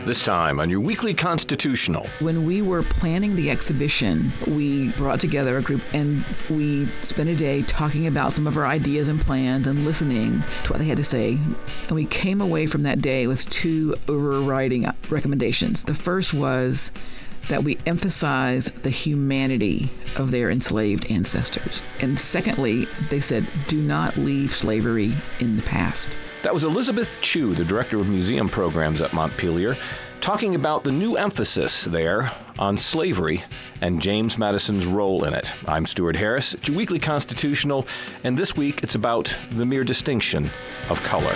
This time on your weekly Constitutional. When we were planning the exhibition, we brought together a group and we spent a day talking about some of our ideas and plans and listening to what they had to say. And we came away from that day with two overriding recommendations. The first was that we emphasize the humanity of their enslaved ancestors. And secondly, they said, do not leave slavery in the past. That was Elizabeth Chu, the director of museum programs at Montpelier, talking about the new emphasis there on slavery and James Madison's role in it. I'm Stuart Harris. It's your weekly Constitutional, and this week it's about the mere distinction of color.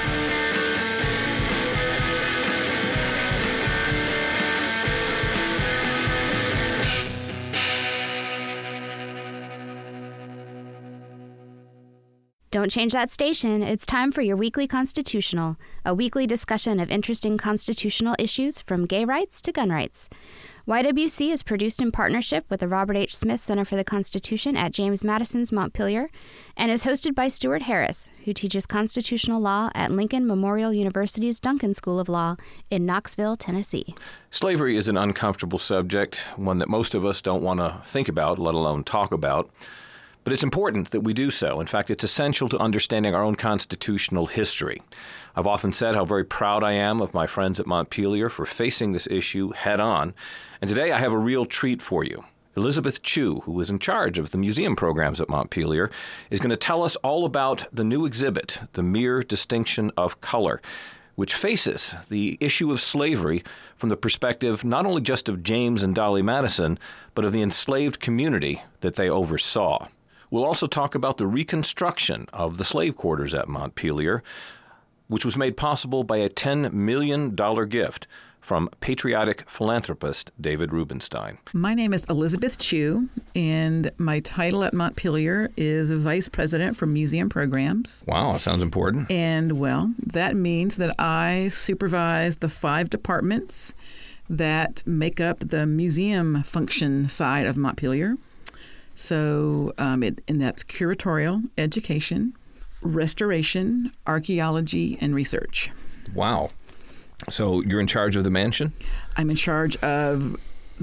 Don't change that station. It's time for your weekly Constitutional, a weekly discussion of interesting constitutional issues from gay rights to gun rights. YWC is produced in partnership with the Robert H. Smith Center for the Constitution at James Madison's Montpelier and is hosted by Stuart Harris, who teaches constitutional law at Lincoln Memorial University's Duncan School of Law in Knoxville, Tennessee. Slavery is an uncomfortable subject, one that most of us don't want to think about, let alone talk about. But it's important that we do so. In fact, it's essential to understanding our own constitutional history. I've often said how very proud I am of my friends at Montpelier for facing this issue head on. And today I have a real treat for you. Elizabeth Chu, who is in charge of the museum programs at Montpelier, is going to tell us all about the new exhibit, The Mere Distinction of Color, which faces the issue of slavery from the perspective not only just of James and Dolly Madison, but of the enslaved community that they oversaw. We'll also talk about the reconstruction of the slave quarters at Montpelier, which was made possible by a $10 million gift from patriotic philanthropist David Rubenstein. My name is Elizabeth Chu, and my title at Montpelier is Vice President for Museum Programs. Wow, that sounds important. And, well, that means that I supervise the 5 departments that make up the museum function side of Montpelier. So, and that's curatorial, education, restoration, archaeology, and research. Wow. So you're in charge of the mansion? I'm in charge of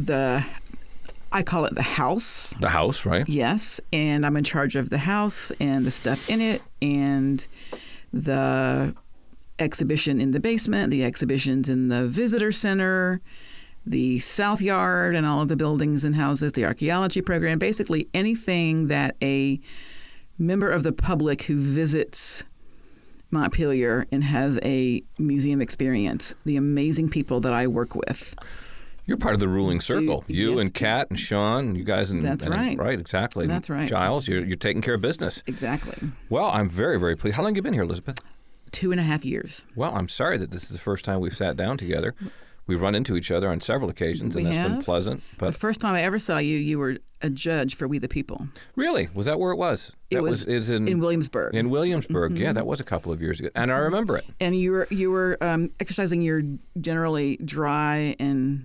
I call it the house. The house, right? Yes. And I'm in charge of the house and the stuff in it and the exhibition in the basement, the exhibitions in the visitor center, the South Yard and all of the buildings and houses, the archaeology program, basically anything that a member of the public who visits Montpelier and has a museum experience, the amazing people that I work with. You're part of the ruling circle. You and Kat and Sean, you guys. That's right. Right, exactly. That's right. Giles, you're taking care of business. Exactly. Well, I'm very, very pleased. How long have you been here, Elizabeth? 2.5 years. Well, I'm sorry that this is the first time we've sat down together. We've run into each other on several occasions, and that's been pleasant. But the first time I ever saw you, you were a judge for We the People. Really? Was that where it was? It was in Williamsburg. In Williamsburg, yeah, that was a couple of years ago, and I remember it. And you were exercising your generally dry and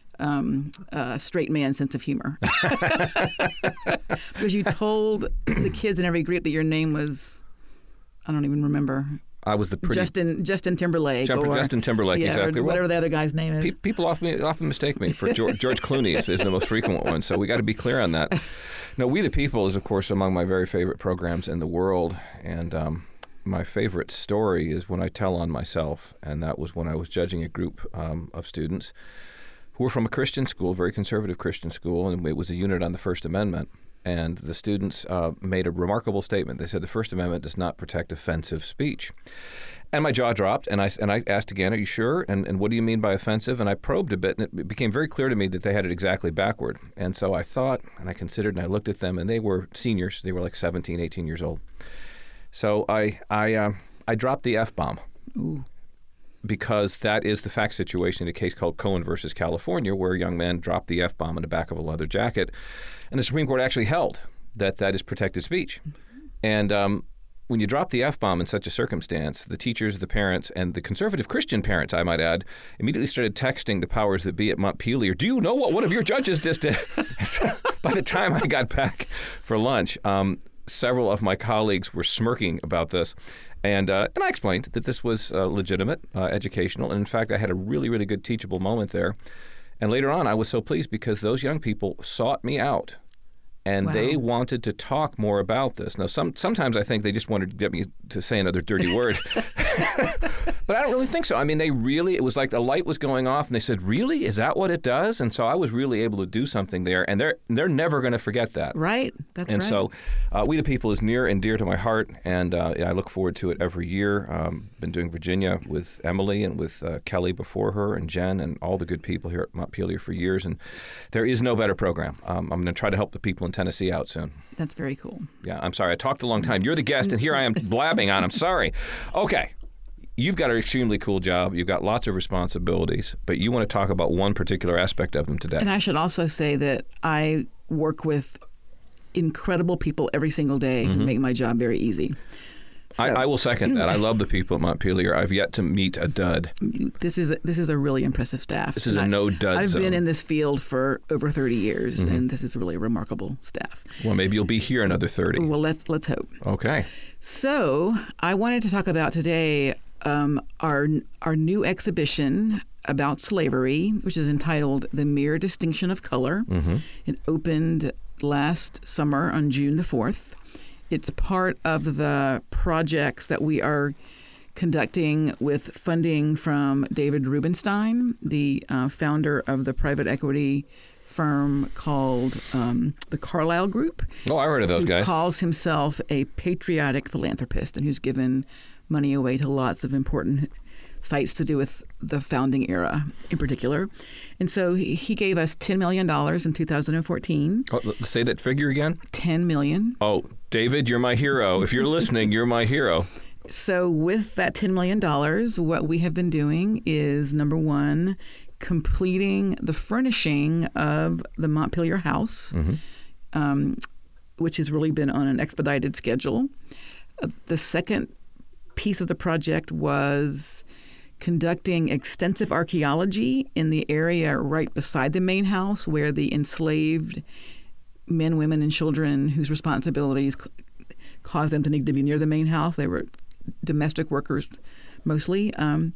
straight man sense of humor, because you told the kids in every group that your name was, I don't even remember. I was the pretty... Justin Timberlake. Justin Timberlake, exactly. Or whatever the other guy's name is. People often mistake me for George Clooney is the most frequent one, so we got to be clear on that. No, We the People is, of course, among my very favorite programs in the world, and my favorite story is when I tell on myself, and that was when I was judging a group of students who were from a Christian school, very conservative Christian school, and it was a unit on the First Amendment. And the students made a remarkable statement. They said the First Amendment does not protect offensive speech. And my jaw dropped, and I asked again, are you sure? And what do you mean by offensive? And I probed a bit, and it became very clear to me that they had it exactly backward. And so I thought, and I considered, and I looked at them, and they were seniors. They were like 17, 18 years old. So I dropped the F-bomb. Ooh. Because that is the fact situation in a case called Cohen versus California, where a young man dropped the F-bomb in the back of a leather jacket. And the Supreme Court actually held that that is protected speech. And when you drop the F-bomb in such a circumstance, the teachers, the parents, and the conservative Christian parents, I might add, immediately started texting the powers that be at Montpelier, do you know what one of your judges just did? So by the time I got back for lunch, several of my colleagues were smirking about this. And I explained that this was legitimate, educational, and in fact, I had a really, really good teachable moment there. And later on, I was so pleased because those young people sought me out. And Wow. they wanted to talk more about this. Now, sometimes I think they just wanted to get me to say another dirty word. But I don't really think so. I mean, it was like the light was going off, and they said, really? Is that what it does? And so I was really able to do something there, and they're never going to forget that. Right. That's And right. so We the People is near and dear to my heart, and I look forward to it every year. Been doing Virginia with Emily and with Kelly before her and Jen and all the good people here at Montpelier for years, and there is no better program. I'm going to try to help the people in Tennessee out soon. That's very cool. Yeah, I'm sorry. I talked a long time. You're the guest, and here I am blabbing on. I'm sorry. Okay. You've got an extremely cool job. You've got lots of responsibilities, but you want to talk about one particular aspect of them today. And I should also say that I work with incredible people every single day who make my job very easy. So, I will second that. I love the people at Montpelier. I've yet to meet a dud. this is a really impressive staff. This is And a no-dud I've zone. been in this field for over 30 years, and this is really a remarkable staff. Well, maybe you'll be here another 30. Well, let's hope. Okay. So I wanted to talk about today our new exhibition about slavery, which is entitled "The Mere Distinction of Color." It opened last summer on June the 4th. It's part of the projects that we are conducting with funding from David Rubenstein, the founder of the private equity firm called the Carlyle Group. Oh, I heard of those who guys. calls himself a patriotic philanthropist and who's given money away to lots of important sites to do with the founding era in particular. And so he gave us $10 million in 2014. Oh, say that figure again. $10 million. Oh, David, you're my hero. If you're listening, you're my hero. So with that $10 million, what we have been doing is, number one, completing the furnishing of the Montpelier house, which has really been on an expedited schedule. The second piece of the project was conducting extensive archaeology in the area right beside the main house where the enslaved men, women, and children whose responsibilities caused them to need to be near the main house. They were domestic workers mostly.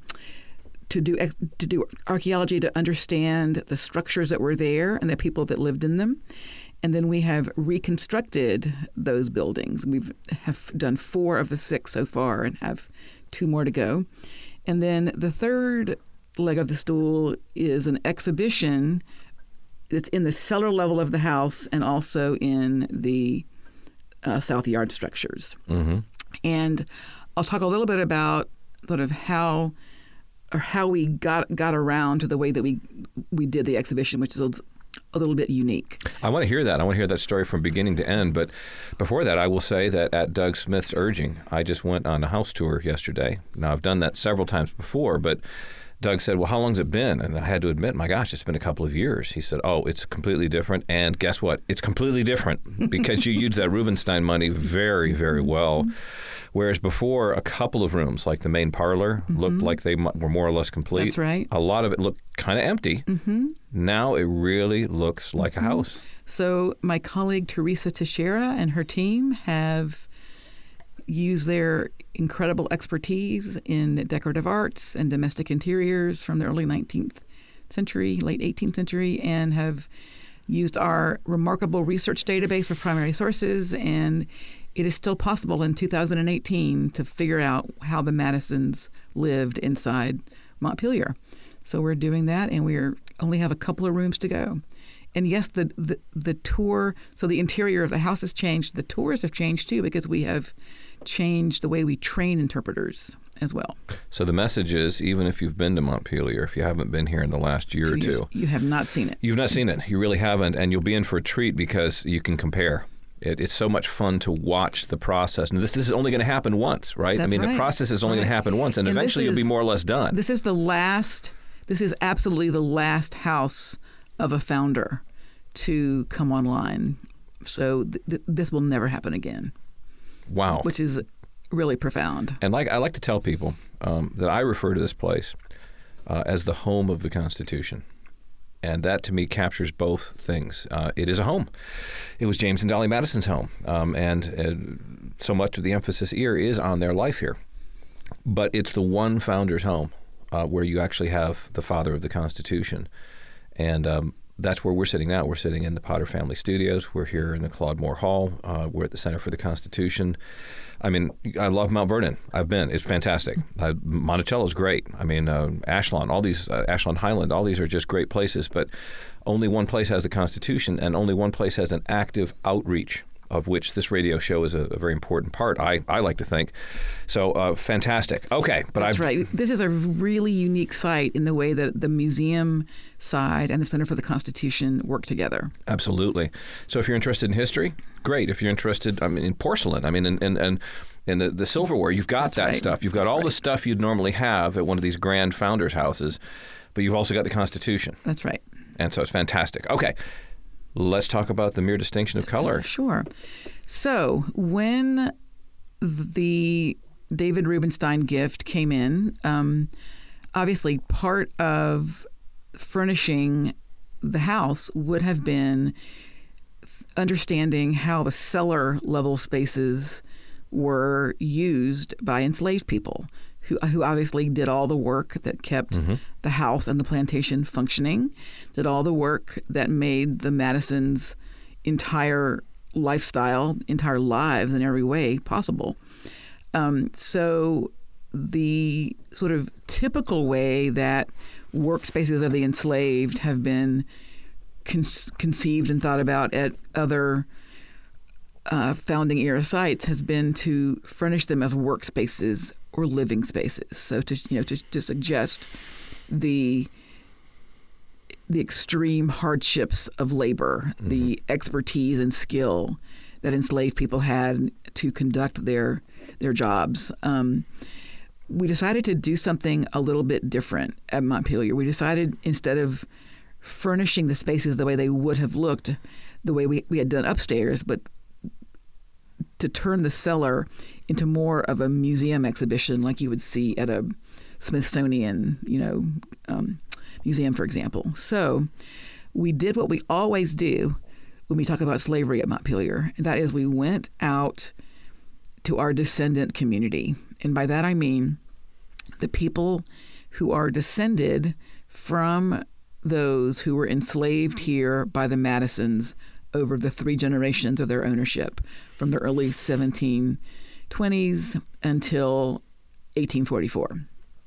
To do archaeology to understand the structures that were there and the people that lived in them. And then we have reconstructed those buildings. We have done 4 of the 6 so far and have 2 more to go. And then the third leg of the stool is an exhibition that's in the cellar level of the house and also in the south yard structures. And I'll talk a little bit about sort of how we got around to the way that we did the exhibition, which is a little bit unique. I want to hear that. I want to hear that story from beginning to end. But before that, I will say that at Doug Smith's urging, I just went on a house tour yesterday. Now, I've done that several times before, but Doug said, well, how long's it been? And I had to admit, my gosh, it's been a couple of years. He said, oh, it's completely different. And guess what? It's completely different because you used that Rubenstein money very, very well. Whereas before, a couple of rooms, like the main parlor, looked like they were more or less complete. That's right. A lot of it looked kind of empty. Now it really looks like a house. So my colleague Teresa Teixeira and her team have used their incredible expertise in decorative arts and domestic interiors from the early 19th century, late 18th century, and have used our remarkable research database of primary sources. And it is still possible in 2018 to figure out how the Madisons lived inside Montpelier. So we're doing that, and we only have a couple of rooms to go. And yes, the tour, so the interior of the house has changed. The tours have changed too, because we have changed the way we train interpreters as well. So the message is, even if you've been to Montpelier, if you haven't been here in the last year or two, you have not seen it. You've not seen it. You really haven't, and you'll be in for a treat because you can compare. It's so much fun to watch the process. And this is only going to happen once, right? That's I mean, right. The process is only going to happen once, and eventually you'll be more or less done. This is absolutely the last house of a founder to come online. So this will never happen again. Wow. Which is really profound. And I like to tell people that I refer to this place as the home of the Constitution. And that, to me, captures both things. It is a home. It was James and Dolly Madison's home. And so much of the emphasis here is on their life here. But it's the one founder's home where you actually have the father of the Constitution. And that's where we're sitting now. We're sitting in the Potter Family Studios. We're here in the Claude Moore Hall. We're at the Center for the Constitution. I mean, I love Mount Vernon. I've been. It's fantastic. Monticello's great. I mean, Ashland, all these, Ashland Highland, all these are just great places. But only one place has the Constitution, and only one place has an active outreach, of which this radio show is a very important part, I like to think. So fantastic. Okay. But That's right. This is a really unique site in the way that the museum side and the Center for the Constitution work together. Absolutely. So if you're interested in history, great. If you're interested, in porcelain, in the silverware, you've got That's that right. stuff. You've got That's all right. the stuff you'd normally have at one of these grand founders' houses, but you've also got the Constitution. That's right. And so it's fantastic. Okay. Let's talk about the mere distinction of color. Sure. So when the David Rubenstein gift came in, obviously part of furnishing the house would have been understanding how the cellar level spaces were used by enslaved people who obviously did all the work that kept the house and the plantation functioning, did all the work that made the Madisons' entire lifestyle, entire lives in every way possible. So the sort of typical way that workspaces of the enslaved have been conceived and thought about at other founding era sites has been to furnish them as workspaces or living spaces. So to suggest the extreme hardships of labor, the expertise and skill that enslaved people had to conduct their jobs. We decided to do something a little bit different at Montpelier. We decided, instead of furnishing the spaces the way they would have looked, the way we had done upstairs, but to turn the cellar into more of a museum exhibition like you would see at a Smithsonian, museum, for example. So we did what we always do when we talk about slavery at Montpelier, and that is we went out to our descendant community. And by that I mean the people who are descended from those who were enslaved here by the Madisons over the 3 generations of their ownership, from the early 1720s until 1844.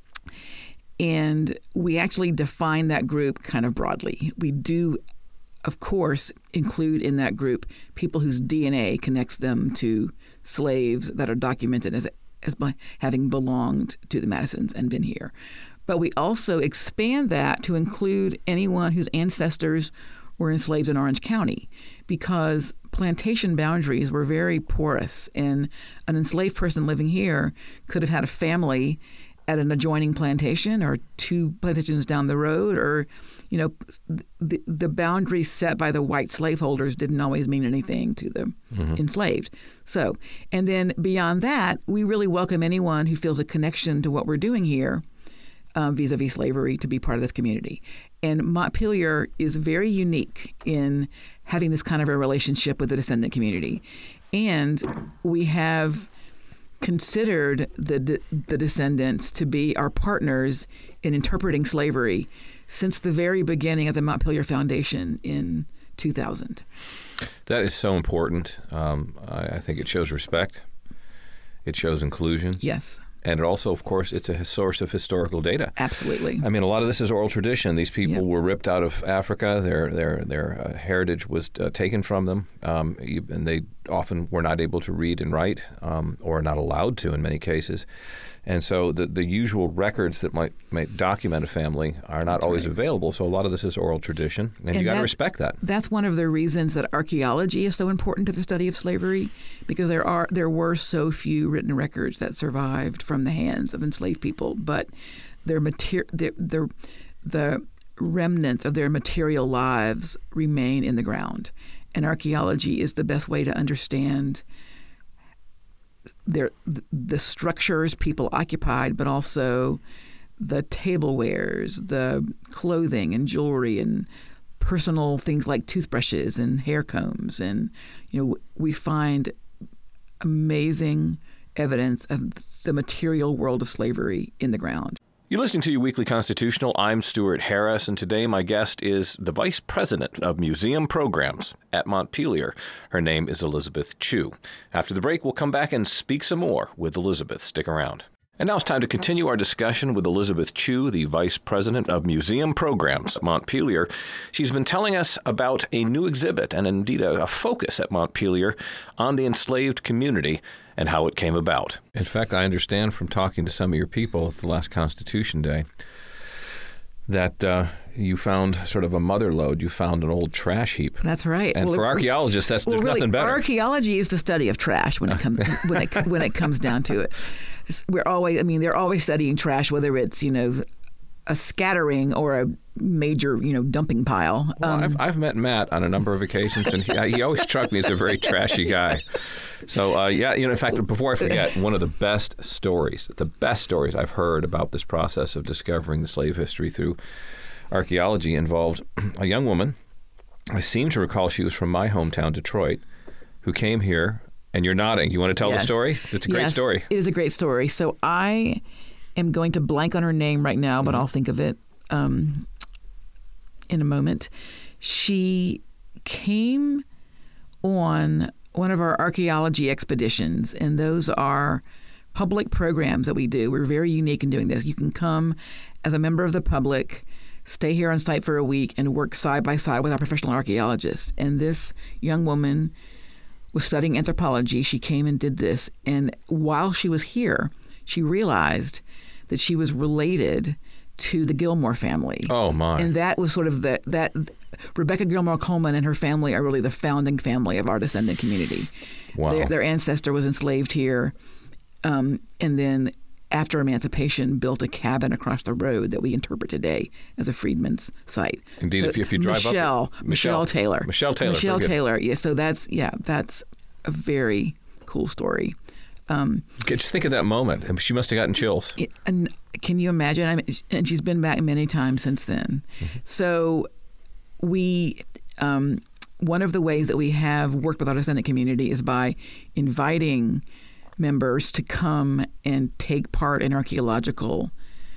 And we actually define that group kind of broadly. We do, of course, include in that group people whose DNA connects them to slaves that are documented as having belonged to the Madisons and been here. But we also expand that to include anyone whose ancestors were enslaved in Orange County, because plantation boundaries were very porous, and an enslaved person living here could have had a family at an adjoining plantation or 2 plantations down the road, or, the boundaries set by the white slaveholders didn't always mean anything to the enslaved. So, and then beyond that, we really welcome anyone who feels a connection to what we're doing here vis-a-vis slavery to be part of this community. And Montpelier is very unique in having this kind of a relationship with the descendant community. And we have considered the descendants to be our partners in interpreting slavery since the very beginning of the Montpelier Foundation in 2000. That is so important. I think it shows respect. It shows inclusion. Yes. And it also, of course, it's a source of historical data. Absolutely. I mean, a lot of this is oral tradition. These people were ripped out of Africa. Their heritage was taken from them, and they often were not able to read and write, or not allowed to in many cases. And so the usual records that might document a family are not always available. So a lot of this is oral tradition, and you got to respect that. That's one of the reasons that archaeology is so important to the study of slavery, because there were so few written records that survived from the hands of enslaved people, but the remnants of their material lives remain in the ground. And archaeology is the best way to understand the structures people occupied, but also the tablewares, the clothing and jewelry and personal things like toothbrushes and hair combs. And, we find amazing evidence of the material world of slavery in the ground. You're listening to Your Weekly Constitutional. I'm Stuart Harris, and today my guest is the Vice President of Museum Programs at Montpelier. Her name is Elizabeth Chu. After the break, we'll come back and speak some more with Elizabeth. Stick around. And now it's time to continue our discussion with Elizabeth Chu, the Vice President of Museum Programs at Montpelier. She's been telling us about a new exhibit and indeed a focus at Montpelier on the enslaved community and how it came about. In fact, I understand from talking to some of your people at the last Constitution Day that you found sort of a mother lode. You found an old trash heap. That's right. And for archaeologists, there's nothing better. Archaeology is the study of trash when it comes when it comes down to it. They're always studying trash, whether it's a scattering or a major dumping pile. Well, I've met Matt on a number of occasions, and he always struck me as a very trashy guy. So in fact, before I forget, one of the best stories I've heard about this process of discovering the slave history through archaeology involved a young woman. I seem to recall she was from my hometown, Detroit, who came here. And you're nodding. You want to tell the story? It's a great story. It is a great story. So I am going to blank on her name right now, but I'll think of it in a moment. She came on one of our archaeology expeditions, and those are public programs that we do. We're very unique in doing this. You can come as a member of the public, stay here on site for a week, and work side by side with our professional archaeologists. And this young woman was studying anthropology. She came and did this. And while she was here, she realized that she was related to the Gilmore family. Oh, my. And that was sort of that Rebecca Gilmore Coleman and her family are really the founding family of our descendant community. Wow. Their ancestor was enslaved here. And then after emancipation, built a cabin across the road that we interpret today as a freedmen's site. Indeed, so if you drive up... Michelle Taylor. Michelle Taylor. Yeah, so that's a very cool story. Just think of that moment. She must have gotten chills. And can you imagine? And she's been back many times since then. Mm-hmm. So we... one of the ways that we have worked with our descendant community is by inviting members to come and take part in archaeological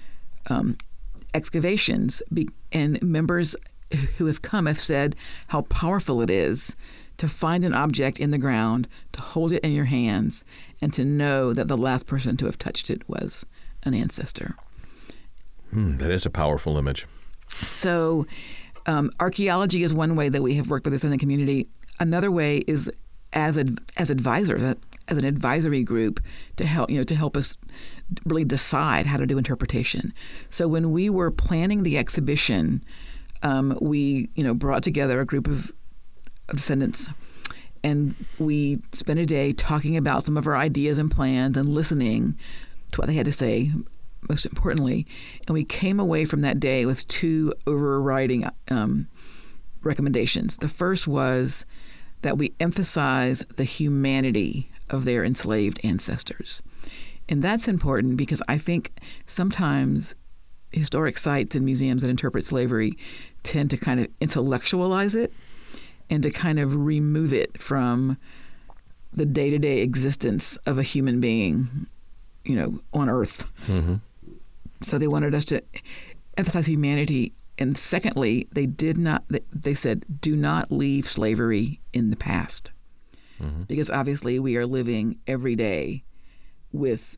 excavations. And members who have come have said how powerful it is to find an object in the ground, to hold it in your hands, and to know that the last person to have touched it was an ancestor. That is a powerful image. So archaeology is one way that we have worked with this in the community. Another way is as advisors, as an advisory group to help us really decide how to do interpretation. So when we were planning the exhibition, we brought together a group of descendants, and we spent a day talking about some of our ideas and plans and listening to what they had to say, most importantly. And we came away from that day with two overriding recommendations. The first was that we emphasize the humanity of their enslaved ancestors. And that's important because I think sometimes historic sites and museums that interpret slavery tend to kind of intellectualize it and to kind of remove it from the day-to-day existence of a human being, on Earth. Mm-hmm. So they wanted us to emphasize humanity. And secondly, they said, do not leave slavery in the past. Mm-hmm. Because obviously we are living every day with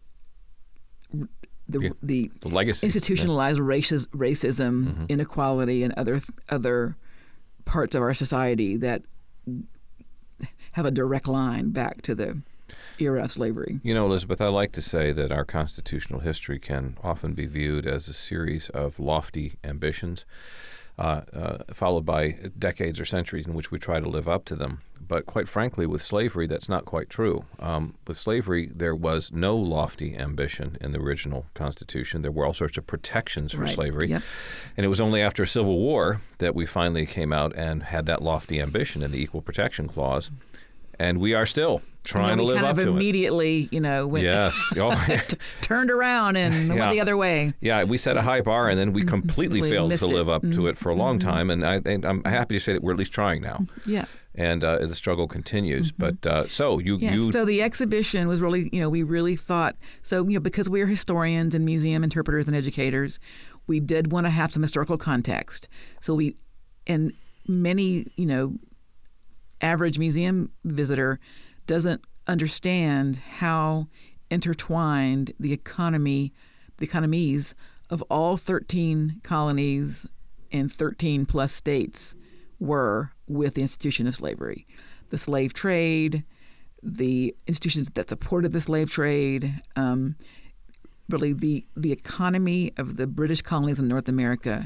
the legacy, institutionalized racism, mm-hmm. inequality, and other parts of our society that have a direct line back to the era of slavery. Elizabeth, I like to say that our constitutional history can often be viewed as a series of lofty ambitions, followed by decades or centuries in which we try to live up to them. But quite frankly, with slavery, that's not quite true. With slavery, there was no lofty ambition in the original Constitution. There were all sorts of protections for slavery. Yep. And it was only after a civil war that we finally came out and had that lofty ambition in the Equal Protection Clause. And we are still trying to live up to it. We kind of immediately, went yes. turned around and went the other way. Yeah, we set a high bar, and then we completely failed to live up to it for a long time. And I'm happy to say that we're at least trying now. Yeah. And the struggle continues. But so the exhibition was really, we really thought, because we're historians and museum interpreters and educators, we did want to have some historical context. So and many, average museum visitor doesn't understand how intertwined the economies of all 13 colonies and 13 plus states were with the institution of slavery. The slave trade, the institutions that supported the slave trade, really the economy of the British colonies in North America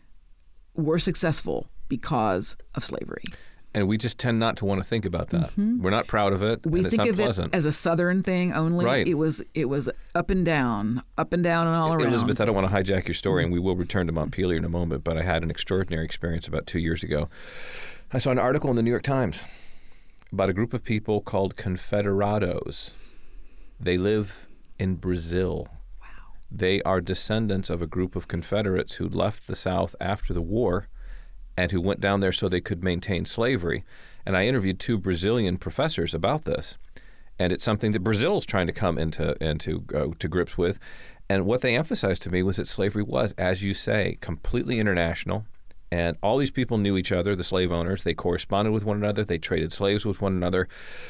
were successful because of slavery. And we just tend not to want to think about that. We're not proud of it. We and think it's of unpleasant. it as a Southern thing only. Right. It was up and down and all around. Elizabeth, I don't want to hijack your story, and we will return to Montpelier in a moment, but I had an extraordinary experience about 2 years ago. I saw an article in the New York Times about a group of people called Confederados. They live in Brazil. Wow. They are descendants of a group of Confederates who left the South after the war and who went down there so they could maintain slavery. And I interviewed 2 Brazilian professors about this. And it's something that Brazil is trying to come to grips with. And what they emphasized to me was that slavery was, as you say, completely international. And all these people knew each other, the slave owners. They corresponded with one another. They traded slaves with one another.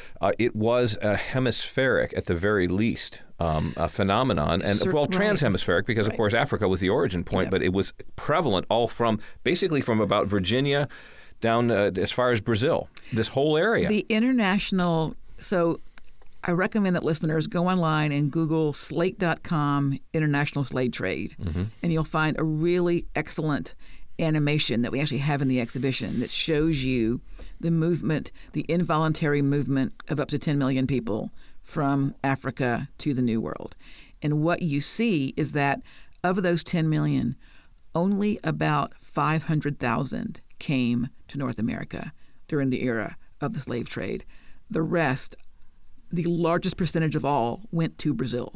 It was a hemispheric, at the very least, a phenomenon. And, transhemispheric, because, of course, Africa was the origin point. But it was prevalent all from about Virginia down as far as Brazil, this whole area. The international, so I recommend that listeners go online and Google slate.com international slave trade. And you'll find a really excellent animation that we actually have in the exhibition that shows you the movement, the involuntary movement of up to 10 million people from Africa to the New World. And what you see is that of those 10 million, only about 500,000 came to North America during the era of the slave trade. The rest, the largest percentage of all, went to Brazil.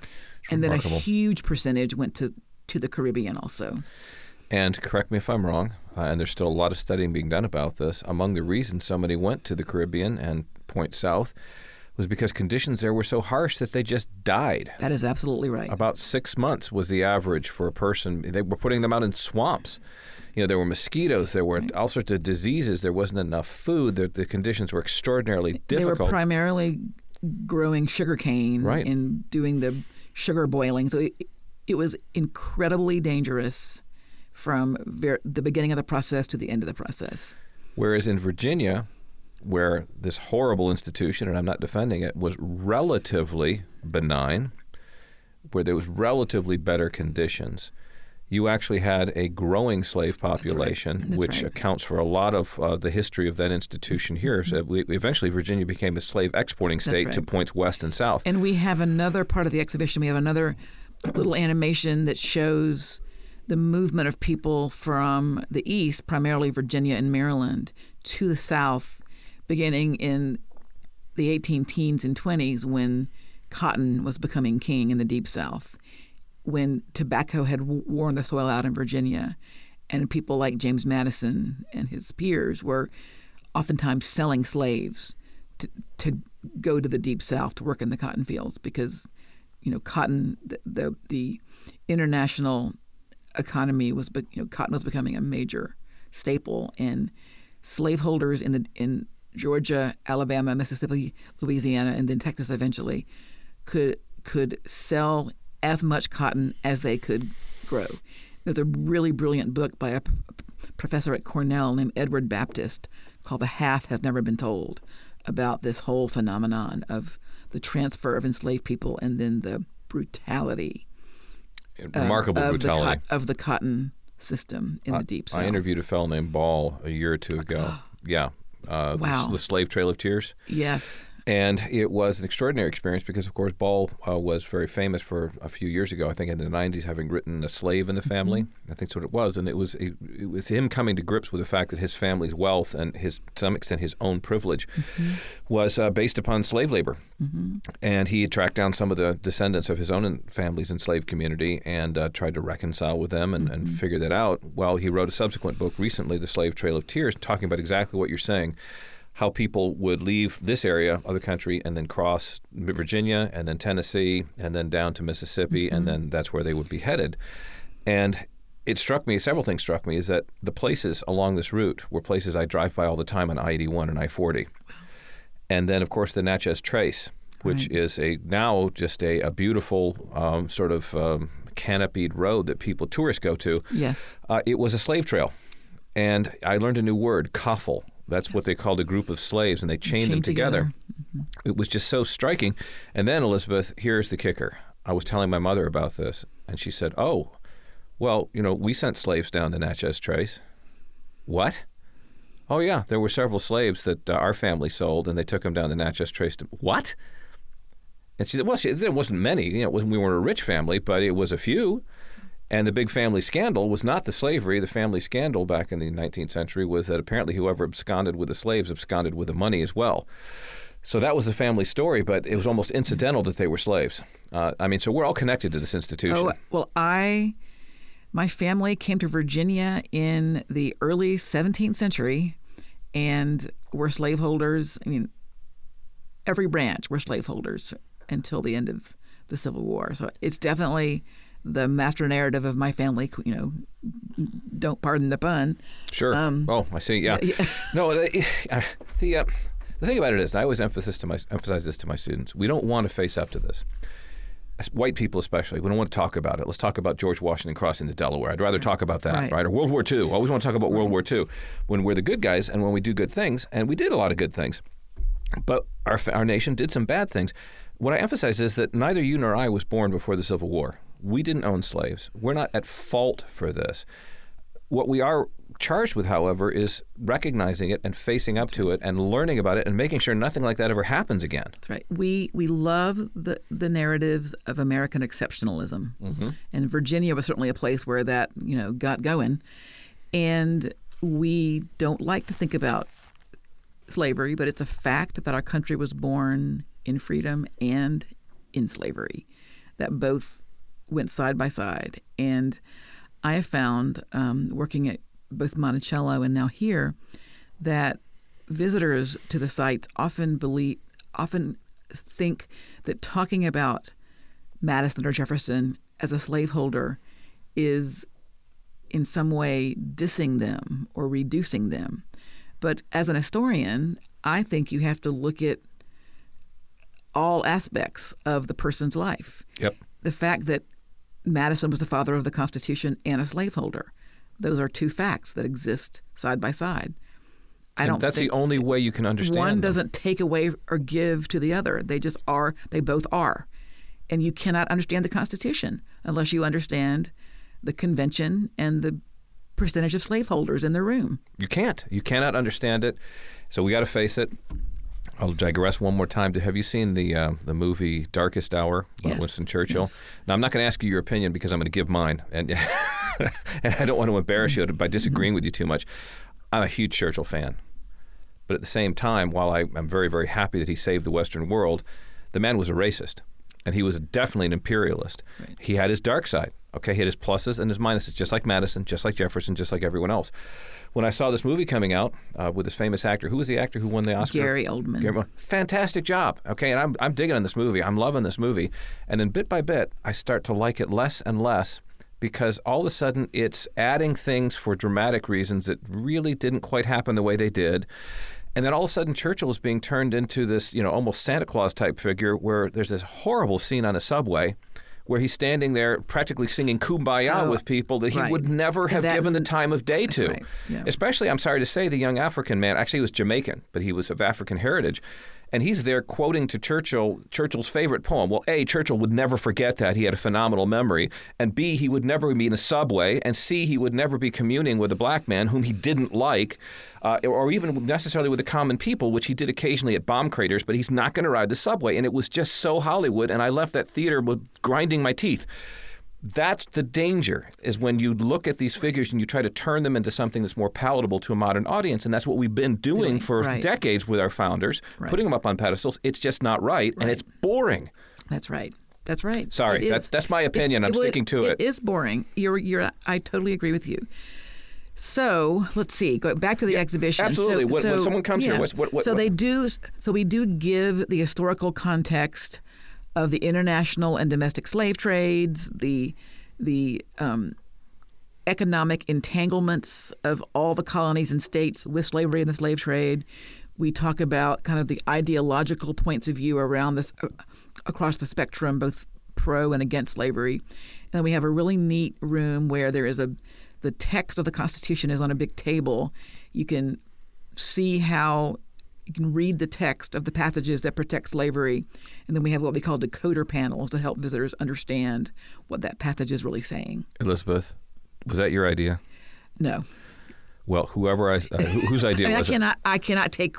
And then a huge percentage went to the Caribbean also. And correct me if I'm wrong, and there's still a lot of studying being done about this, among the reasons so many went to the Caribbean and point south was because conditions there were so harsh that they just died. That is absolutely right. About 6 months was the average for a person. They were putting them out in swamps. There were mosquitoes. There were all sorts of diseases. There wasn't enough food. The conditions were extraordinarily difficult. They were primarily growing sugarcane and doing the sugar boiling. So it was incredibly dangerous from the beginning of the process to the end of the process. Whereas in Virginia, where this horrible institution, and I'm not defending it, was relatively benign, where there was relatively better conditions, you actually had a growing slave population, which accounts for a lot of the history of that institution here. So eventually Virginia became a slave exporting state to points west and south. And we have another part of the exhibition. We have another little animation that shows the movement of people from the east, primarily Virginia and Maryland, to the south, beginning in the 18 teens and 20s when cotton was becoming king in the Deep South, when tobacco had worn the soil out in Virginia, and people like James Madison and his peers were oftentimes selling slaves to go to the Deep South to work in the cotton fields because, cotton, the international economy was, cotton was becoming a major staple, and slaveholders in Georgia, Alabama, Mississippi, Louisiana, and then Texas eventually could sell as much cotton as they could grow. There's a really brilliant book by a professor at Cornell named Edward Baptist called The Half Has Never Been Told about this whole phenomenon of the transfer of enslaved people and then the brutality. Remarkable brutality. Of the cotton system in the Deep South. I interviewed a fellow named Ball a year or two ago. Wow. The Slave Trail of Tears. Yes. And it was an extraordinary experience because, of course, Ball was very famous for a few years ago, I think in the 90s, having written A Slave in the Family. I think that's what it was. And it was him coming to grips with the fact that his family's wealth and to some extent his own privilege was based upon slave labor. And he had tracked down some of the descendants of his own family's enslaved community and tried to reconcile with them and figure that out. Well, he wrote a subsequent book recently, The Slave Trail of Tears, talking about exactly what you're saying. How people would leave this area of the country and then cross Virginia and then Tennessee and then down to Mississippi, and then that's where they would be headed. And it struck me, several things struck me, is that the places along this route were places I drive by all the time on I-81 and I-40. And then, of course, the Natchez Trace, which is now just a beautiful sort of canopied road that tourists go to. Yes. It was a slave trail. And I learned a new word, coffle. That's what they called a group of slaves, and they chained them together. It was just so striking. And then, Elizabeth, here's the kicker. I was telling my mother about this, and she said, oh, well, we sent slaves down the Natchez Trace. What? Oh, yeah, there were several slaves that our family sold, and they took them down the Natchez Trace. What? And she said, well, there wasn't many. We weren't a rich family, but it was a few. And the big family scandal was not the slavery. The family scandal back in the 19th century was that apparently whoever absconded with the slaves absconded with the money as well. So that was the family story, but it was almost incidental that they were slaves. So we're all connected to this institution. Oh, well, my family came to Virginia in the early 17th century and were slaveholders. Every branch were slaveholders until the end of the Civil War. So it's definitely the master narrative of my family, don't pardon the pun. Sure. I see. Yeah. No, the thing about it is, I always emphasize this to my students. We don't want to face up to this. As white people especially, we don't want to talk about it. Let's talk about George Washington crossing the Delaware. I'd rather talk about that, right? Or World War II. I always want to talk about World War II when we're the good guys and when we do good things, and we did a lot of good things. But our nation did some bad things. What I emphasize is that neither you nor I was born before the Civil War. We didn't own slaves. We're not at fault for this. What we are charged with, however, is recognizing it and facing up to it and learning about it and making sure nothing like that ever happens again. That's right. We love the narratives of American exceptionalism. And Virginia was certainly a place where that, got going. And we don't like to think about slavery, but it's a fact that our country was born in freedom and in slavery, that both went side by side. And I have found, working at both Monticello and now here, that visitors to the sites often think that talking about Madison or Jefferson as a slaveholder is in some way dissing them or reducing them. But as an historian, I think you have to look at all aspects of the person's life. Yep. The fact that Madison was the father of the Constitution and a slaveholder. Those are two facts that exist side by side. That's the only way you can understand one them. Doesn't take away or give to the other. They just are. They both are. And you cannot understand the Constitution unless you understand the convention and the percentage of slaveholders in the room. You can't. You cannot understand it. So we got to face it. I'll digress one more time. Have you seen the movie Darkest Hour by Winston Churchill? Yes. Now, I'm not going to ask you your opinion because I'm going to give mine, and and I don't want to embarrass you by disagreeing with you too much. I'm a huge Churchill fan. But at the same time, while I'm very, very happy that he saved the Western world, the man was a racist, and he was definitely an imperialist. Right. He had his dark side. Okay, he had his pluses and his minuses, just like Madison, just like Jefferson, just like everyone else. When I saw this movie coming out with this famous actor, who was the actor who won the Oscar? Gary Oldman. Fantastic job. Okay, and I'm digging on this movie. I'm loving this movie. And then bit by bit, I start to like it less and less because all of a sudden it's adding things for dramatic reasons that really didn't quite happen the way they did. And then all of a sudden Churchill is being turned into this, almost Santa Claus type figure where there's this horrible scene on a subway where he's standing there practically singing Kumbaya with people that he would never have given the time of day to. Right. Yeah. Especially, I'm sorry to say, the young African man. Actually, he was Jamaican, but he was of African heritage. And he's there quoting to Churchill's favorite poem. Well, A, Churchill would never forget that. He had a phenomenal memory. And B, he would never be in a subway. And C, he would never be communing with a black man whom he didn't like, or even necessarily with the common people, which he did occasionally at bomb craters, but he's not going to ride the subway. And it was just so Hollywood, and I left that theater with grinding my teeth. That's the danger, is when you look at these figures and you try to turn them into something that's more palatable to a modern audience. And that's what we've been doing for decades with our founders, putting them up on pedestals. It's just not right, and it's boring. That's right. That's right. Sorry, that's my opinion. I'm sticking to it. It is boring. I totally agree with you. So let's see. Go back to the exhibition. Absolutely. When someone comes here, we do give the historical context of the international and domestic slave trades, the economic entanglements of all the colonies and states with slavery and the slave trade. We talk about kind of the ideological points of view around this across the spectrum, both pro and against slavery. And then we have a really neat room where there is the text of the Constitution is on a big table. You can see how you can read the text of the passages that protect slavery. And then we have what we call decoder panels to help visitors understand what that passage is really saying. Elizabeth, was that your idea? No. Well, whose idea was it? I cannot take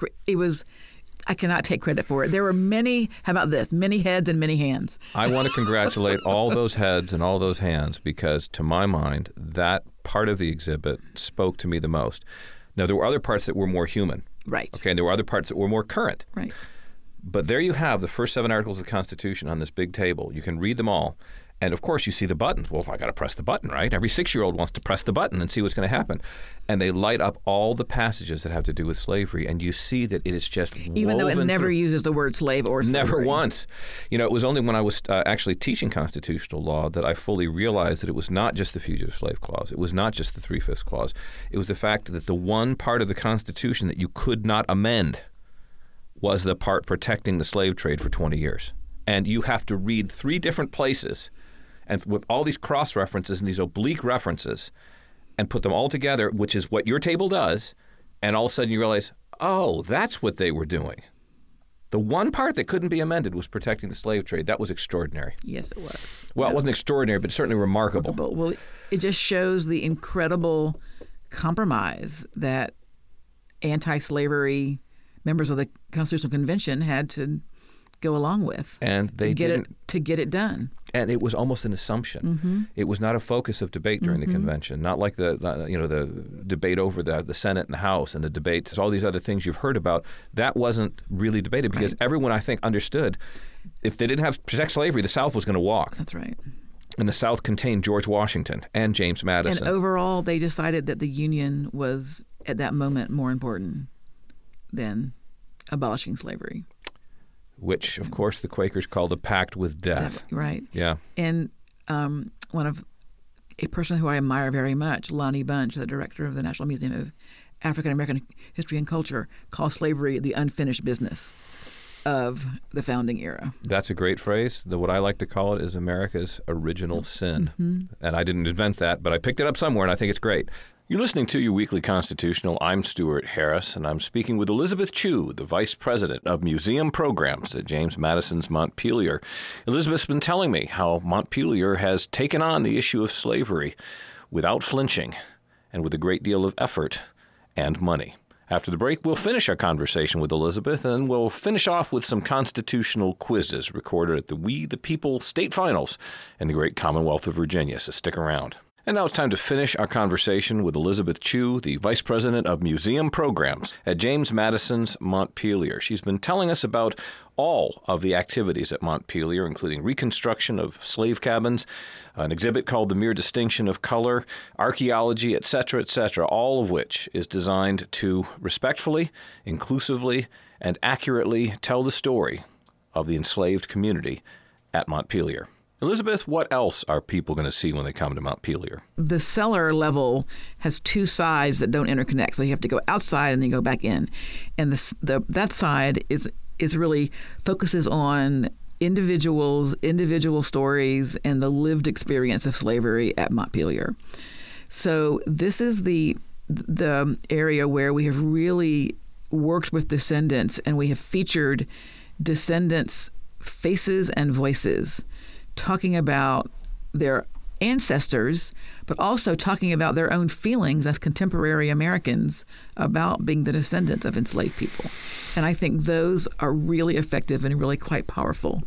credit for it. There were many heads and many hands. I want to congratulate all those heads and all those hands, because to my mind, that part of the exhibit spoke to me the most. Now, there were other parts that were more human. Right. Okay, and there were other parts that were more current. Right. But there you have the first 7 articles of the Constitution on this big table. You can read them all. And, of course, you see the buttons. Well, I got to press the button, right? Every 6-year-old wants to press the button and see what's going to happen. And they light up all the passages that have to do with slavery, and you see that it is just even though it never uses the word slave or slavery. Never once. It was only when I was actually teaching constitutional law that I fully realized that it was not just the Fugitive Slave Clause. It was not just the 3/5 Clause. It was the fact that the one part of the Constitution that you could not amend was the part protecting the slave trade for 20 years. And you have to read 3 different places, and with all these cross-references and these oblique references, and put them all together, which is what your table does, and all of a sudden you realize, oh, that's what they were doing. The one part that couldn't be amended was protecting the slave trade. That was extraordinary. Yes, it was. Well, it wasn't extraordinary, but certainly remarkable. Well, it just shows the incredible compromise that anti-slavery members of the Constitutional Convention had to go along with, and they to get it done. And it was almost an assumption. Mm-hmm. It was not a focus of debate during the convention, not like the debate over the Senate and the House and the debates, all these other things you've heard about. That wasn't really debated because everyone, I think, understood if they didn't have protect slavery, the South was going to walk. That's right. And the South contained George Washington and James Madison. And overall, they decided that the Union was, at that moment, more important than abolishing slavery. Which, of course, the Quakers called a pact with death. Right. Yeah. And a person who I admire very much, Lonnie Bunch, the director of the National Museum of African American History and Culture, calls slavery the unfinished business of the founding era. That's a great phrase. What I like to call it is America's original sin. Mm-hmm. And I didn't invent that, but I picked it up somewhere, and I think it's great. You're listening to Your Weekly Constitutional. I'm Stuart Harris, and I'm speaking with Elizabeth Chu, the Vice President of Museum Programs at James Madison's Montpelier. Elizabeth's been telling me how Montpelier has taken on the issue of slavery without flinching and with a great deal of effort and money. After the break, we'll finish our conversation with Elizabeth, and we'll finish off with some constitutional quizzes recorded at the We the People State Finals in the great Commonwealth of Virginia, so stick around. And now it's time to finish our conversation with Elizabeth Chu, the Vice President of Museum Programs at James Madison's Montpelier. She's been telling us about all of the activities at Montpelier, including reconstruction of slave cabins, an exhibit called The Mere Distinction of Color, archaeology, etc., all of which is designed to respectfully, inclusively, and accurately tell the story of the enslaved community at Montpelier. Elizabeth, what else are people going to see when they come to Montpelier? The cellar level has 2 sides that don't interconnect, so you have to go outside and then go back in. And that side is really focuses on individual stories and the lived experience of slavery at Montpelier. So this is the area where we have really worked with descendants, and we have featured descendants' faces and voices talking about their ancestors, but also talking about their own feelings as contemporary Americans about being the descendants of enslaved people. And I think those are really effective and really quite powerful.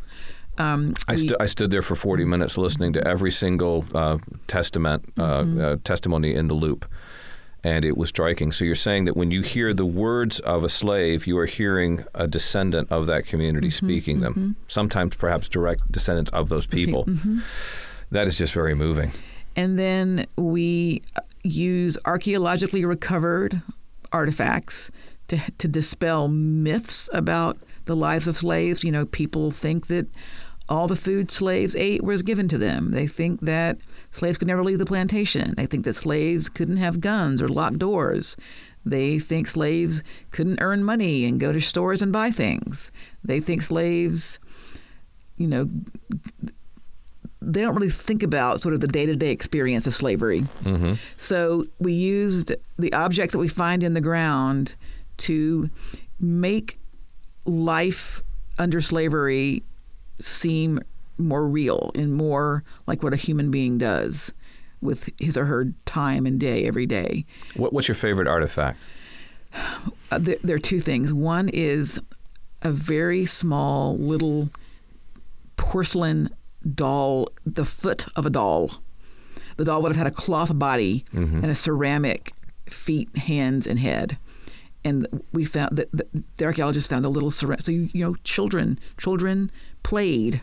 I stood there for 40 minutes listening to every single testimony in the loop, and it was striking. So you're saying that when you hear the words of a slave, you are hearing a descendant of that community speaking them, sometimes perhaps direct descendants of those people. That is just very moving. And then we use archaeologically recovered artifacts to dispel myths about the lives of slaves. You know, people think that all the food slaves ate was given to them. They think that slaves could never leave the plantation. They think that slaves couldn't have guns or lock doors. They think slaves couldn't earn money and go to stores and buy things. They think slaves, you know, they don't really think about sort of the day-to-day experience of slavery. So we used the objects that we find in the ground to make life under slavery seem more real and more like what a human being does with his or her time and day every day. What's your favorite artifact? There are two things. One is a very small little porcelain doll, the foot of a doll. The doll would have had a cloth body and a ceramic feet, hands, and head. And we found that the archaeologists found a little ceramic. So, you know, children played.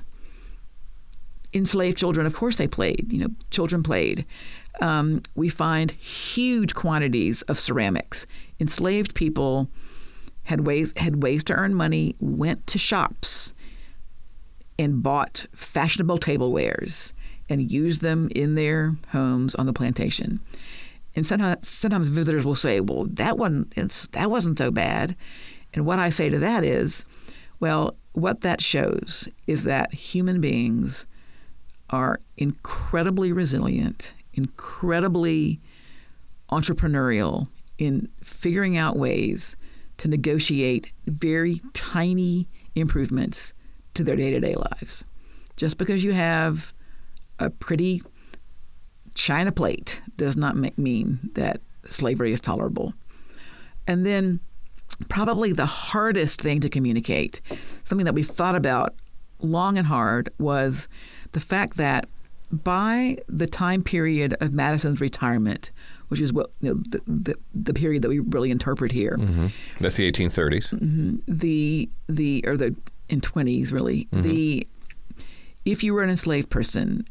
Enslaved children, of course they played. You know, children played. We find huge quantities of ceramics. Enslaved people had ways to earn money, went to shops, and bought fashionable tablewares and used them in their homes on the plantation. And sometimes visitors will say, well, that wasn't so bad. And what I say to that is, well, what that shows is that human beings are incredibly resilient, incredibly entrepreneurial in figuring out ways to negotiate very tiny improvements to their day-to-day lives. Just because you have a pretty china plate does not mean that slavery is tolerable. And then probably the hardest thing to communicate, something that we thought about long and hard, was the fact that by the time period of Madison's retirement, which is what the period that we really interpret here. That's the 1830s. In 20s, really. If you were an enslaved person,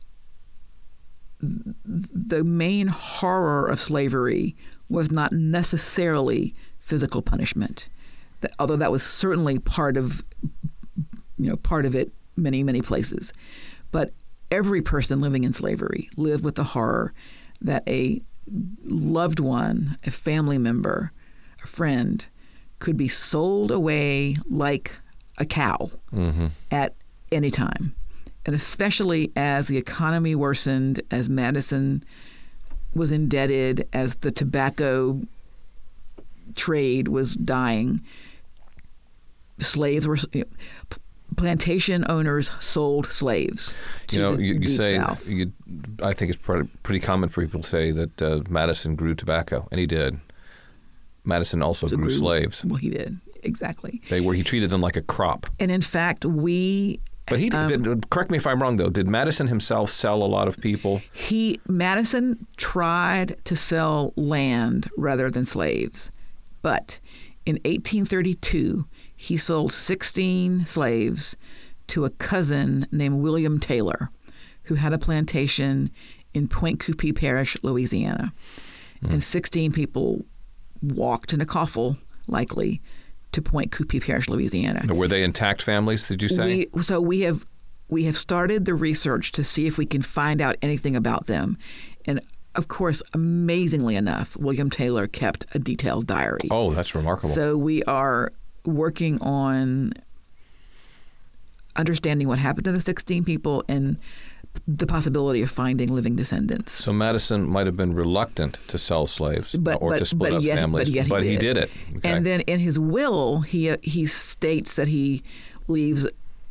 the main horror of slavery was not necessarily physical punishment, although that was certainly part of it many places. But every person living in slavery lived with the horror that a loved one, a family member, a friend, could be sold away like a cow at any time. And especially as the economy worsened, as Madison was indebted, as the tobacco trade was dying, slaves were, plantation owners sold slaves to the deep South. I think it's pretty common for people to say that Madison grew tobacco, and he did. Madison also grew slaves. Well, he did. Exactly. He treated them like a crop. And in fact, But he correct me if I'm wrong, though. Did Madison himself sell a lot of people? Madison tried to sell land rather than slaves. But in 1832, he sold 16 slaves to a cousin named William Taylor, who had a plantation in Point Coupee Parish, Louisiana. And 16 people walked in a coffle, likely, to Point Coupee Parish, Louisiana. Were they intact families, did you say? We have started the research to see if we can find out anything about them. And of course, amazingly enough, William Taylor kept a detailed diary. Oh, that's remarkable. So we are working on understanding what happened to the 16 people and the possibility of finding living descendants. So Madison might have been reluctant to sell slaves or to split up families, but he did it. Okay. And then in his will, he states that he leaves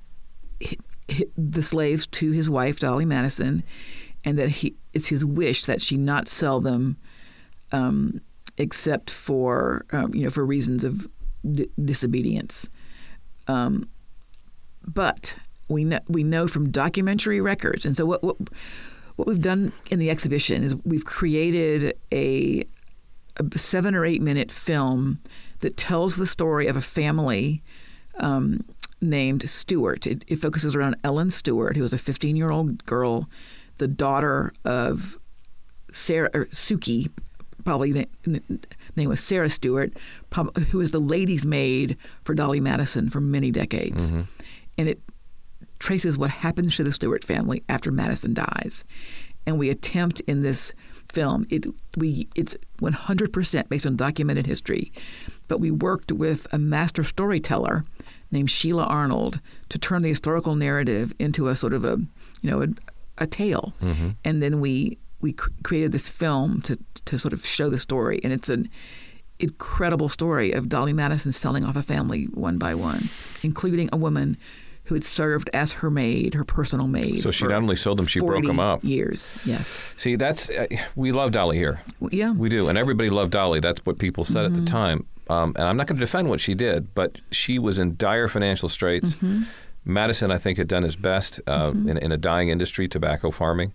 the slaves to his wife, Dolly Madison, and that it's his wish that she not sell them except for for reasons of disobedience. But we know from documentary records, and so what we've done in the exhibition is we've created a 7 or 8 minute film that tells the story of a family named Stewart. It focuses around Ellen Stewart, who was a 15-year-old girl, the daughter of Suki, probably the name was Sarah Stewart, who was the lady's maid for Dolly Madison for many decades. Mm-hmm. And it traces what happens to the Stewart family after Madison dies. And we attempt in this film, it's 100% based on documented history, but we worked with a master storyteller named Sheila Arnold to turn the historical narrative into a sort of a tale. Mm-hmm. And then we created this film to sort of show the story. And it's an incredible story of Dolly Madison selling off a family one by one, including a woman who had served as her maid, her personal maid. So she not only sold them, she broke them up. Years, yes. See, we love Dolly here. Yeah. We do. And everybody loved Dolly. That's what people said at the time. And I'm not going to defend what she did, but she was in dire financial straits. Mm-hmm. Madison, I think, had done his best in a dying industry, tobacco farming.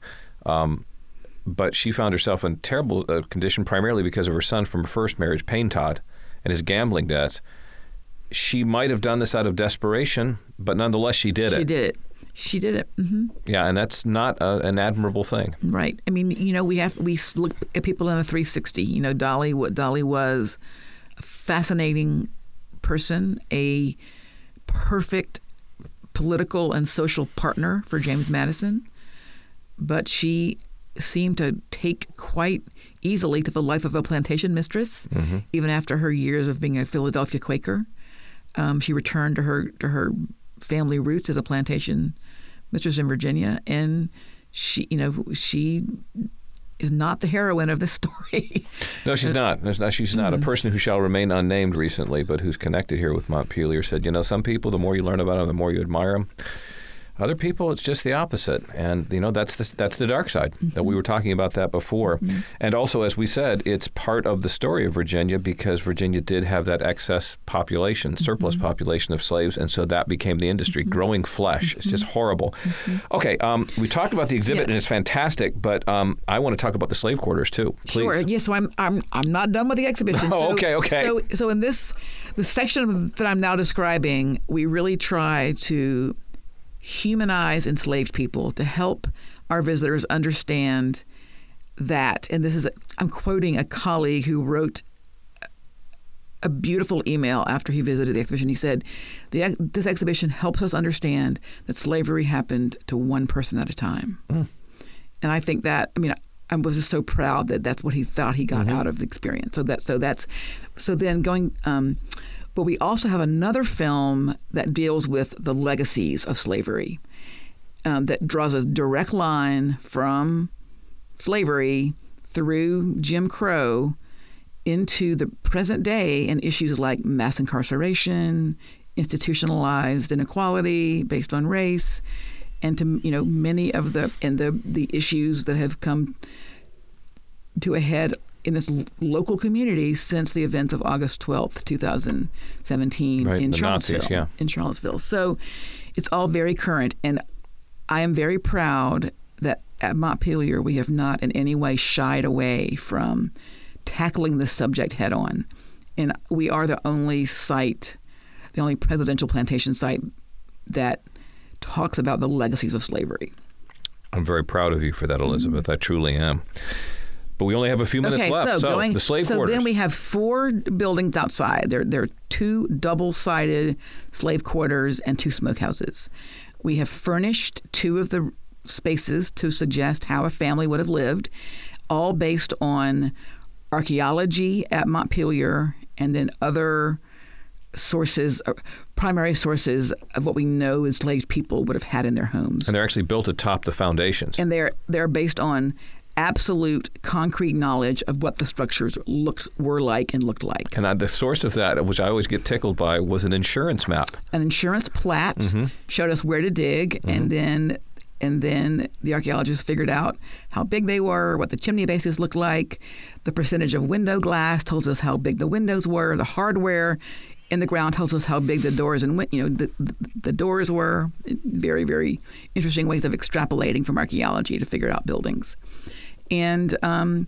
But she found herself in terrible condition primarily because of her son from her first marriage, Payne Todd, and his gambling debts. She might have done this out of desperation, but nonetheless, she did it. She did it. Mm-hmm. Yeah, and that's not an admirable thing. Right. I mean, we look at people in a 360. Dolly was a fascinating person, a perfect political and social partner for James Madison, but she seemed to take quite easily to the life of a plantation mistress, even after her years of being a Philadelphia Quaker. She returned to her family roots as a plantation mistress in Virginia, and she is not the heroine of this story. No, she's not. She's not. A person who shall remain unnamed recently, but who's connected here with Montpelier, said, some people, the more you learn about them, the more you admire them. Other people, it's just the opposite. And, that's the dark side that we were talking about that before. Mm-hmm. And also, as we said, it's part of the story of Virginia because Virginia did have that excess population, surplus population of slaves. And so that became the industry, growing flesh. It's just horrible. Okay, we talked about the exhibit and it's fantastic, but I want to talk about the slave quarters too. Please. Sure. Yeah, so I'm not done with the exhibition. Oh, okay. So in the section that I'm now describing, we really try to humanize enslaved people to help our visitors understand that, and I'm quoting a colleague who wrote a beautiful email after he visited the exhibition. He said, this exhibition helps us understand that slavery happened to one person at a time. And I think that, I was just so proud that that's what he thought he got out of the experience. But we also have another film that deals with the legacies of slavery that draws a direct line from slavery through Jim Crow into the present day and issues like mass incarceration, institutionalized inequality based on race, and to many of the issues that have come to a head in this local community since the events of August 12th, 2017 in Charlottesville. Nazis, in Charlottesville. So it's all very current. And I am very proud that at Montpelier we have not in any way shied away from tackling this subject head on. And we are the only presidential plantation site that talks about the legacies of slavery. I'm very proud of you for that, Elizabeth. I truly am. But we only have a few minutes left. So the slave quarters. So then we have 4 buildings outside. There are 2 double-sided slave quarters and 2 smokehouses. We have furnished 2 of the spaces to suggest how a family would have lived, all based on archaeology at Montpelier and then other sources primary sources of what we know enslaved people would have had in their homes. And they're actually built atop the foundations. And they're based on absolute concrete knowledge of what the structures were like and looked like. And the source of that, which I always get tickled by, was an insurance map. An insurance plat showed us where to dig, and then the archaeologists figured out how big they were, what the chimney bases looked like. The percentage of window glass tells us how big the windows were. The hardware in the ground tells us how big the doors and the doors were. Very, very interesting ways of extrapolating from archaeology to figure out buildings. And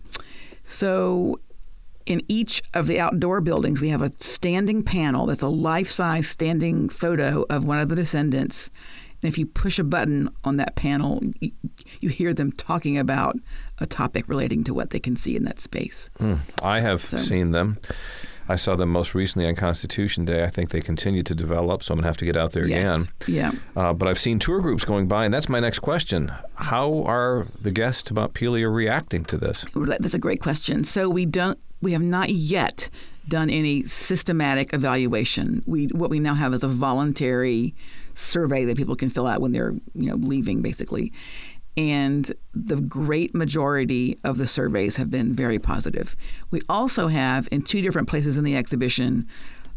so in each of the outdoor buildings, we have a standing panel that's a life-size standing photo of one of the descendants. And if you push a button on that panel, you hear them talking about a topic relating to what they can see in that space. I have seen them. I saw them most recently on Constitution Day. I think they continue to develop, so I'm going to have to get out there again. Yeah. But I've seen tour groups going by, and that's my next question. How are the guests to Montpelier reacting to this? That's a great question. So we have not yet done any systematic evaluation. What we now have is a voluntary survey that people can fill out when they're leaving, basically. And the great majority of the surveys have been very positive. We also have, in 2 different places in the exhibition,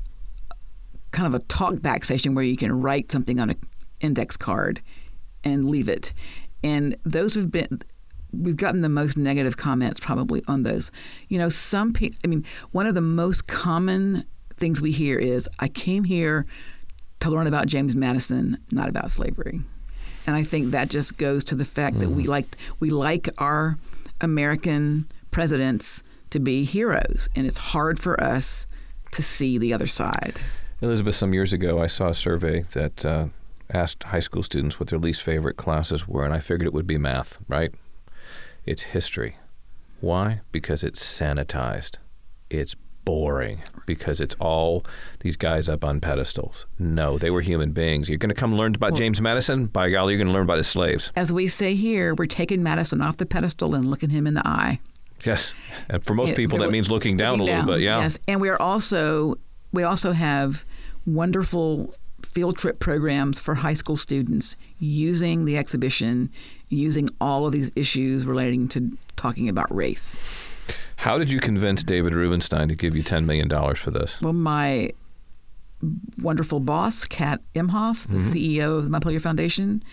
kind of a talk-back station where you can write something on an index card and leave it. And those we've gotten the most negative comments probably on those. Some people, one of the most common things we hear is, I came here to learn about James Madison, not about slavery. And I think that just goes to the fact that we like our American presidents to be heroes, and it's hard for us to see the other side. Elizabeth, some years ago, I saw a survey that asked high school students what their least favorite classes were, and I figured it would be math, right? It's history. Why? Because it's sanitized. It's boring because it's all these guys up on pedestals. No, they were human beings. You're going to come learn about James Madison? By golly, you're going to learn about his slaves. As we say here, we're taking Madison off the pedestal and looking him in the eye. Yes. And for most people, that means looking down a little bit, yeah. Yes. And we also have wonderful field trip programs for high school students using the exhibition, using all of these issues relating to talking about race. How did you convince David Rubenstein to give you $10 million for this? Well, my wonderful boss, Kat Imhoff, the CEO of the Montpelier Foundation,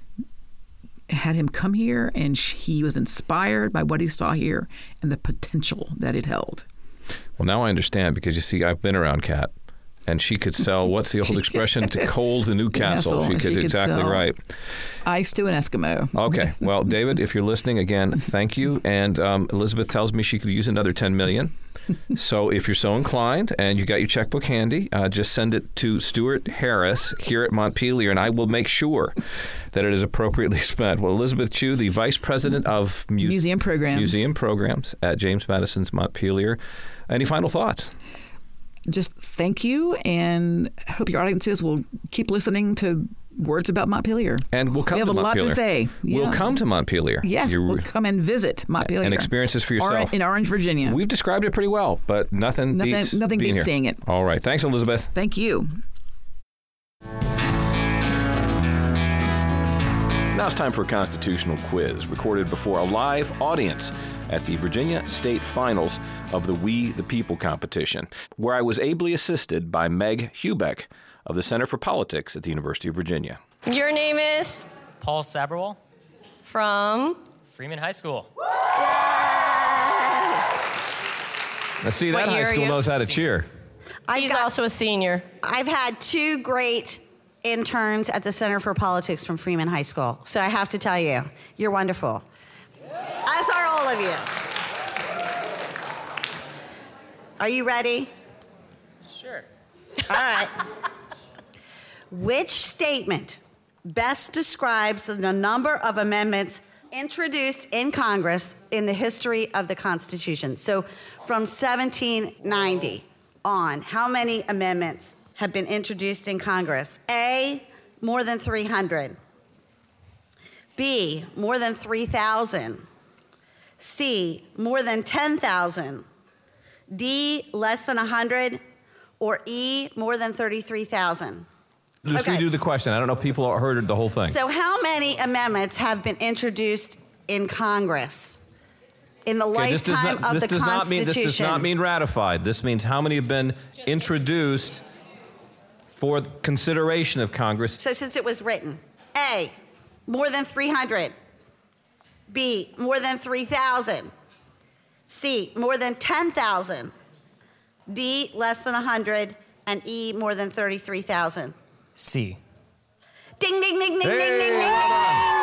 had him come here, and he was inspired by what he saw here and the potential that it held. Well, now I understand, because you see, I've been around Kat, and she could sell, what's the old expression, to cold the Newcastle. She could exactly right. Ice to an Eskimo. Okay. Well, David, if you're listening, again, thank you. And Elizabeth tells me she could use another $10 million. So if you're so inclined and you got your checkbook handy, just send it to Stuart Harris here at Montpelier, and I will make sure that it is appropriately spent. Well, Elizabeth Chu, the Vice President of Museum Programs at James Madison's Montpelier. Any final thoughts? Just thank you, and hope your audiences will keep listening to words about Montpelier. And we'll come to Montpelier. We have a lot to say. Yeah. We'll come to Montpelier. Yes, we'll come and visit Montpelier. And experience this for yourself. In Orange, Virginia. We've described it pretty well, but nothing beats seeing it. All right. Thanks, Elizabeth. Thank you. Now it's time for a constitutional quiz recorded before a live audience at the Virginia State Finals of the We the People competition, where I was ably assisted by Meg Hubeck of the Center for Politics at the University of Virginia. Your name is? Paul Saberwall. From? Freeman High School. Now see, that high school knows how to cheer. He's also a senior. I've had 2 great interns at the Center for Politics from Freeman High School. So I have to tell you, you're wonderful. As are all of you. Are you ready? Sure. All right. Which statement best describes the number of amendments introduced in Congress in the history of the Constitution? So from 1790 on, how many amendments have been introduced in Congress? A, more than 300. B, more than 3,000. C, more than 10,000. D, less than 100. or E, more than 33,000? Just Okay. redo the question. I don't know if people heard the whole thing. So how many amendments have been introduced in Congress in the lifetime of the Constitution? This does not mean ratified. This means how many have been introduced for consideration of Congress. So since it was written, A, more than 300. B, more than 3,000. C, more than 10,000. D, less than 100. And E, more than 33,000. C. Ding, ding, ding, ding, Hey, ding, ding, ding, ding, well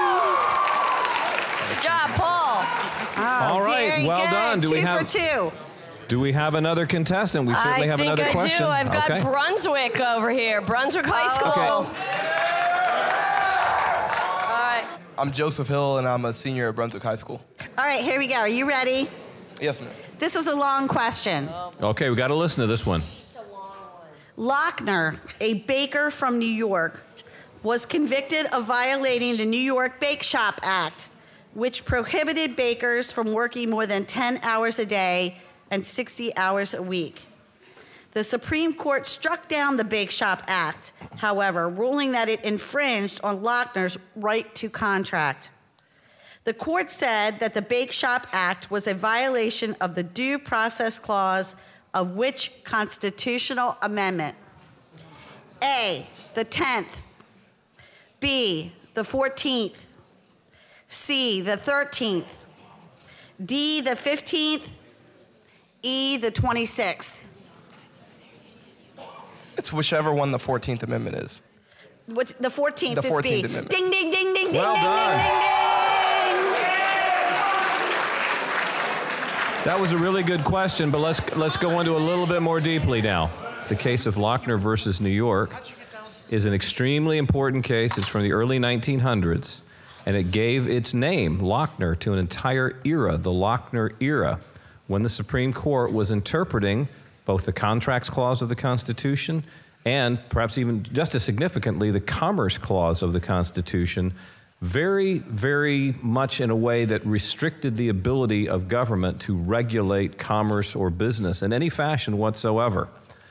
ding. Good job, Paul. All right, Very well good. done. Do we Two have- for two. Do we have another contestant? We certainly have another question. I think I do. I've got Okay. Brunswick over here. Brunswick High School. Okay. All right. I'm Joseph Hill, and I'm a senior at Brunswick High School. All right, here we go. Are you ready? Yes, ma'am. This is a long question. Okay, we got to listen to this one. Lochner, a baker from New York, was convicted of violating the New York Bake Shop Act, which prohibited bakers from working more than 10 hours a day and 60 hours a week. The Supreme Court struck down the Bake Shop Act, however, ruling that it infringed on Lochner's right to contract. The court said that the Bake Shop Act was a violation of the Due Process Clause of which constitutional amendment? A, the 10th. B, the 14th. C, the 13th. D, the 15th. E, the 26th. It's whichever one the 14th Amendment is. Which, the 14th The is 14th B. Amendment. Ding, ding, ding, ding, Well ding, done. ding, ding, ding. That was a really good question, but let's go into a little bit more deeply now. The case of Lochner versus New York is an extremely important case. It's from the early 1900s, and it gave its name, Lochner, to an entire era, the Lochner era, when the Supreme Court was interpreting both the Contracts Clause of the Constitution and perhaps even just as significantly, the Commerce Clause of the Constitution, very, very much in a way that restricted the ability of government to regulate commerce or business in any fashion whatsoever.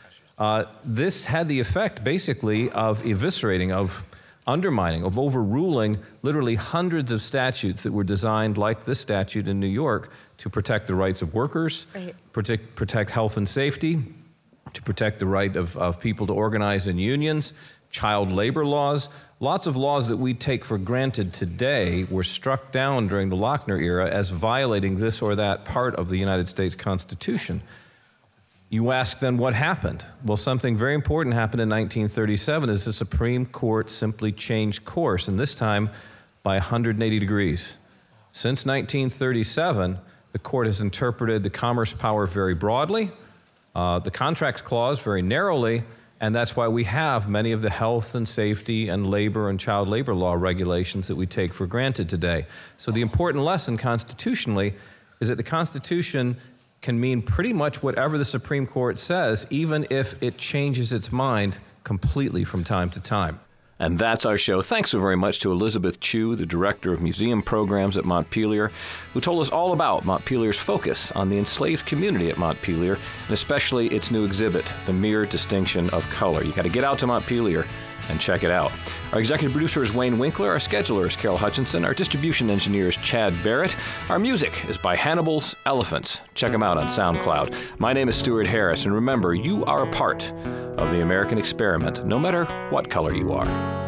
This had the effect, basically, of eviscerating, of undermining, of overruling literally hundreds of statutes that were designed, like this statute in New York, to protect the rights of workers, protect health and safety, to protect the right of people to organize in unions, child labor laws. Lots of laws that we take for granted today were struck down during the Lochner era as violating this or that part of the United States Constitution. You ask then what happened? Well, something very important happened in 1937 as the Supreme Court simply changed course, and this time by 180 degrees. Since 1937, the court has interpreted the commerce power very broadly, the Contracts Clause very narrowly, and that's why we have many of the health and safety and labor and child labor law regulations that we take for granted today. So the important lesson constitutionally is that the Constitution can mean pretty much whatever the Supreme Court says, even if it changes its mind completely from time to time. And that's our show. Thanks so very much to Elizabeth Chu, the Director of Museum Programs at Montpelier, who told us all about Montpelier's focus on the enslaved community at Montpelier, and especially its new exhibit, The Mere Distinction of Color. You got to get out to Montpelier and check it out. Our executive producer is Wayne Winkler. Our scheduler is Carol Hutchinson. Our distribution engineer is Chad Barrett. Our music is by Hannibal's Elephants. Check them out on SoundCloud. My name is Stuart Harris, and remember, you are a part of the American experiment, no matter what color you are.